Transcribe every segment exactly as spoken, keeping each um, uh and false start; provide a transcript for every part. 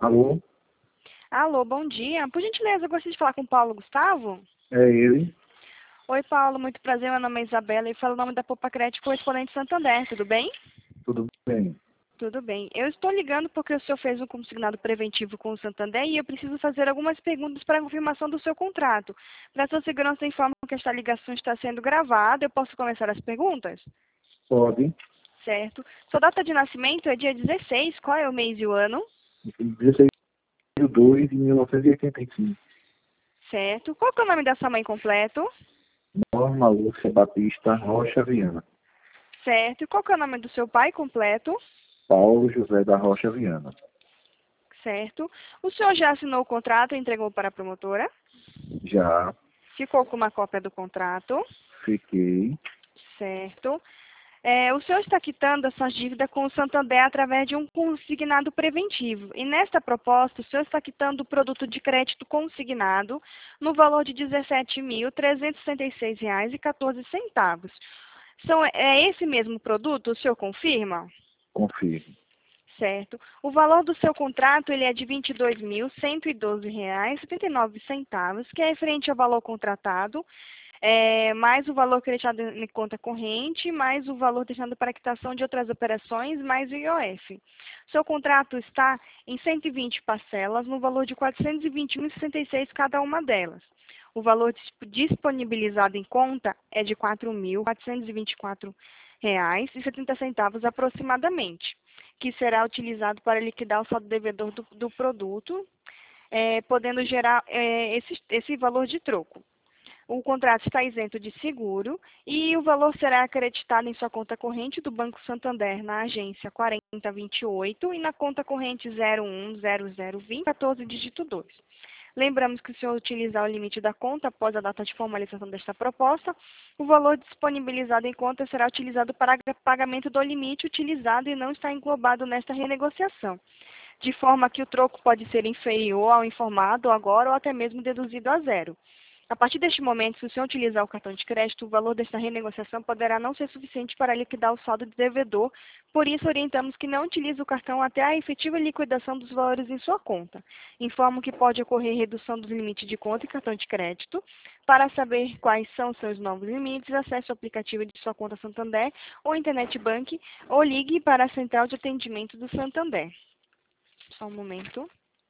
Alô? Alô, bom dia. Por gentileza, eu gostaria de falar com o Paulo Gustavo. É ele? Oi, Paulo, muito prazer. Meu nome é Isabela e falo o nome da Poupa Crédito Correspondente Santander. Tudo bem? Tudo bem? Tudo bem. Eu estou ligando porque o senhor fez um consignado preventivo com o Santander e eu preciso fazer algumas perguntas para a confirmação do seu contrato. Para sua segurança, informo que esta ligação está sendo gravada. Eu posso começar as perguntas? Pode. Certo. Sua data de nascimento é dia dezesseis. Qual é o mês e o ano? dezesseis de dois de mil novecentos e oitenta e cinco. Certo. Qual que é o nome da sua mãe completo? Norma Lúcia Batista Rocha Viana. Certo. E qual que é o nome do seu pai completo? Paulo José da Rocha Viana. Certo. O senhor já assinou o contrato e entregou para a promotora? Já Ficou com uma cópia do contrato? fiquei. Certo. É, o senhor está quitando a sua dívida com o Santander através de um consignado preventivo. E nesta proposta, o senhor está quitando o produto de crédito consignado no valor de dezessete mil trezentos e sessenta e seis reais e quatorze centavos. São, é esse mesmo produto? O senhor confirma? Confirmo. Certo. O valor do seu contrato ele é de vinte e dois mil cento e doze reais e setenta e nove centavos, que é referente ao valor contratado, é, mais o valor creditado em conta corrente, mais o valor destinado para quitação de outras operações, mais o I O F. Seu contrato está em cento e vinte parcelas, no valor de quatrocentos e vinte e um reais e sessenta e seis centavos cada uma delas. O valor disponibilizado em conta é de quatro mil quatrocentos e vinte e quatro reais e setenta centavos aproximadamente, que será utilizado para liquidar o saldo devedor do, do produto, é, podendo gerar é, esse, esse valor de troco. O contrato está isento de seguro e o valor será acreditado em sua conta corrente do Banco Santander na agência quarenta vinte e oito e na conta corrente zero um zero zero vinte quatorze dígito dois. Lembramos que se o senhor utilizar o limite da conta após a data de formalização desta proposta, o valor disponibilizado em conta será utilizado para pagamento do limite utilizado e não está englobado nesta renegociação, de forma que o troco pode ser inferior ao informado agora ou até mesmo deduzido a zero. A partir deste momento, se o senhor utilizar o cartão de crédito, o valor desta renegociação poderá não ser suficiente para liquidar o saldo de devedor, por isso orientamos que não utilize o cartão até a efetiva liquidação dos valores em sua conta. Informo que pode ocorrer redução dos limites de conta e cartão de crédito. Para saber quais são seus novos limites, acesse o aplicativo de sua conta Santander ou Internet Bank ou ligue para a central de atendimento do Santander. Só um momento.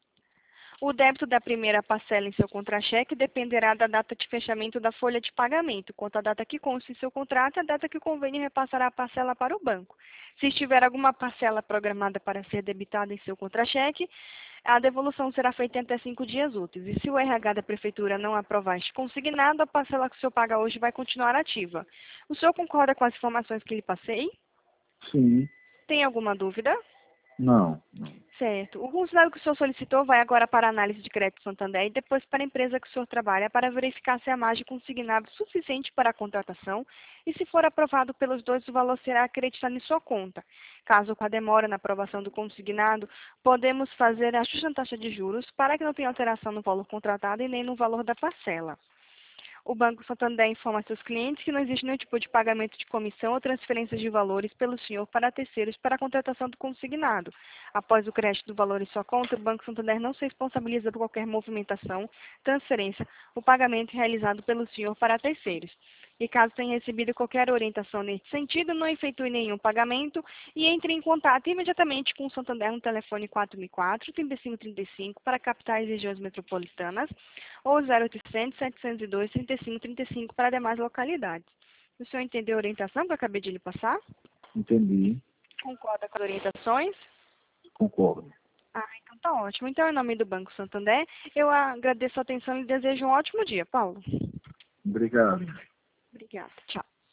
O débito da primeira parcela em seu contra-cheque dependerá da data de fechamento da folha de pagamento, quanto à data que consta em seu contrato e a data que o convênio repassará a parcela para o banco. Se estiver alguma parcela programada para ser debitada em seu contra-cheque, a devolução será feita em até cinco dias úteis. E se o R H da Prefeitura não aprovar este consignado, a parcela que o senhor paga hoje vai continuar ativa. O senhor concorda com as informações que lhe passei? Sim. Tem alguma dúvida? Não. Não. Certo. O consignado que o senhor solicitou vai agora para a análise de crédito Santander e depois para a empresa que o senhor trabalha para verificar se a margem consignada é suficiente para a contratação e se for aprovado pelos dois, o valor será acreditado em sua conta. Caso com a demora na aprovação do consignado, podemos fazer ajuste na taxa de juros para que não tenha alteração no valor contratado e nem no valor da parcela. O Banco Santander informa seus clientes que não existe nenhum tipo de pagamento de comissão ou transferências de valores pelo senhor para terceiros para a contratação do consignado. Após o crédito do valor em sua conta, o Banco Santander não se responsabiliza por qualquer movimentação, transferência ou pagamento realizado pelo senhor para terceiros. E caso tenha recebido qualquer orientação nesse sentido, não efetue nenhum pagamento e entre em contato imediatamente com o Santander no telefone quatro mil e quatro, trinta e cinco trinta e cinco para capitais e regiões metropolitanas ou zero oitocentos, setecentos e dois, trinta e cinco trinta e cinco para demais localidades. O senhor entendeu a orientação que eu acabei de lhe passar? Entendi. Concorda com as orientações? Concordo. Ah, então tá ótimo. Então, em nome do Banco Santander, eu agradeço a atenção e desejo um ótimo dia, Paulo. Obrigado. Obrigada. Tchau.